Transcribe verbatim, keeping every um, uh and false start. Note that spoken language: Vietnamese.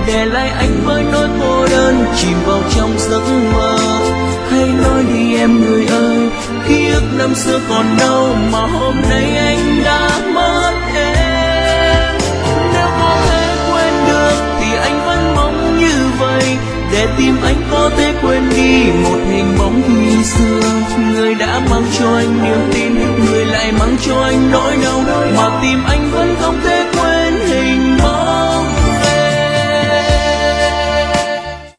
để lại anh với nỗi cô đơn chìm vào trong giấc mơ. Hãy nói đi em người ơi, ký ức năm xưa còn đâu mà hôm nay anh đã mất em. Nếu có thể quên được thì anh vẫn mong như vậy, để tim anh có thể quên đi một hình bóng khi xưa. Người đã mang cho anh niềm tin, người lại mang cho anh nỗi đau, mà tim anh vẫn không thể